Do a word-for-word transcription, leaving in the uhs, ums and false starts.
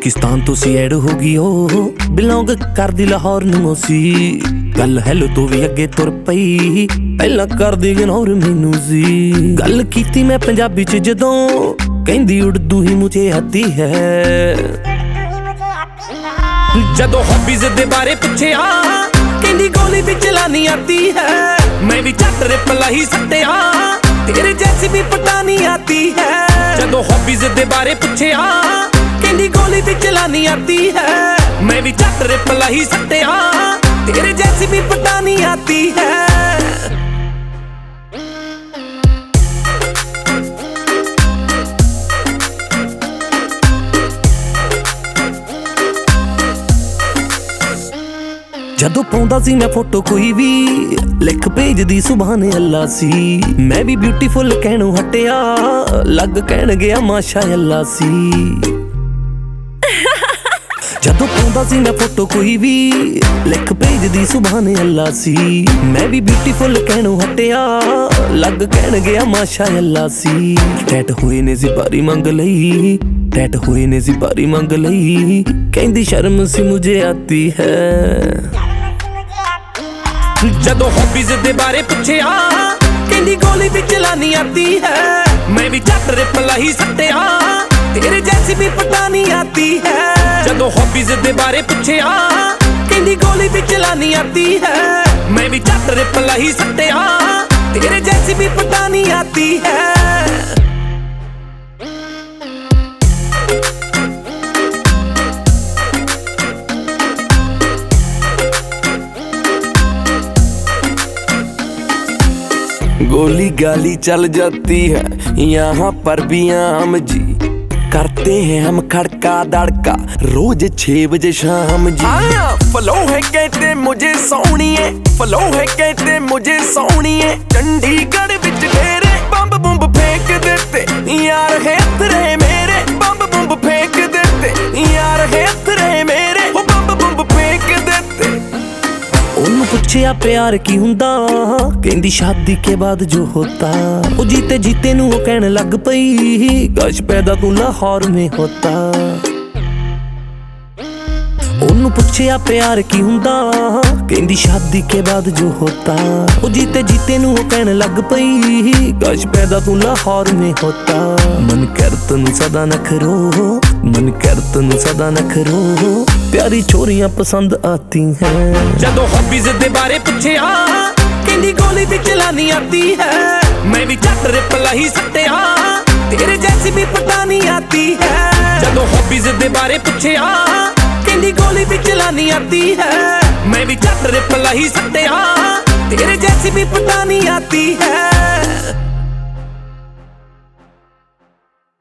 पाकिस्तान तो सी ऐड होगी ओ बिलोंग करदी लाहौर नूं सी गल हैलो तो भी अगे तुर पई पहला करदी इग्नोर मैनू सी गल कीती मैं पंजाबी च जदों कहंदी उर्दू ही मुझे आती है जदों हॉबीज दे बारे पुछया कहंदी गोली भी चलानी आती है मैं भी झट रिप्लाई ही सट्टिया तेरे जैसी भी पटानी आती है जदों हॉबीज दे बारे पुछया कहंदी गोली भी चलानी आती है मैं भी झट रिप्लाई ही सट्टिया तेरे जैसी भी पटानी आती है जदों पाउंदा सी मैं फोटो कोई भी लिख भेजदी सुभान अल्लाह सी मैं भी ब्यूटीफुल कहणों हटिया लग कहण गया माशा अल्लाह सी जदों पाउंदा सी मैं फोटो कोई भी लिख भेजदी सुभान अल्लाह सी मैं भी ब्यूटीफुल कहणों हटिया लग कहण गया माशा अल्लाह सी टैट होए ने ज़िबारी मंग लई टैट होए ने ज़िबारी मंग लई कहंदी शर्म सी मुझे आती है जदों हॉबीज दे बारे पुछया कहंदी गोली भी चलानी आती है मैं भी झट रिप्लाई ही सट्टिया तेरे जैसी भी पटानी आती है जदों हॉबीज दे बारे पुछया कहंदी गोली भी चलानी आती है मैं भी झट रिप्लाई ही सट्टिया तेरे जैसी भी पटानी आती है गोली गाली चल जाती है यहाँ पर भी आम जी करते हैं हम खड़का दड़का रोज छह बजे शाम जी फलो है कहते मुझे सोनिए फलो है कहते मुझे सोनिए चंडीगढ़ बिच ढेरे बम्ब बुम्ब फेंक देते यार है तेरे मेरे बम्ब बुम्ब फेंक देते यार है तेरे मेरे वो बम्ब बुम्ब फेंक देते उन्होंने पूछया प्यार की हुंदा कहंदी शादी के बाद जो होता वो जीते जीते नू वो कहने लग पई गश पैदा तू लाहौर में होता उन्होंने पूछया प्यार की हुंदा कहंदी शादी के बाद जो होता वो जीते जीते नू वो कहने लग पई गश पैदा तू लाहौर में होता मन कर तनू सदा नखरो मन कर तनू सदा नखरो प्यारी छोरियां पसंद आती हैं जदों हॉबीज दे बारे पुछया कहंदी गोली भी चलानी आती है मैं भी झट रिप्लाई ही सट्टिया तेरे जैसी भी पटानी आती है जदों हॉबीज दे बारे पुछया कहंदी गोली भी चलानी आती है मैं भी झट रिप्लाई ही सट्टिया तेरे जैसी भी पटानी आती है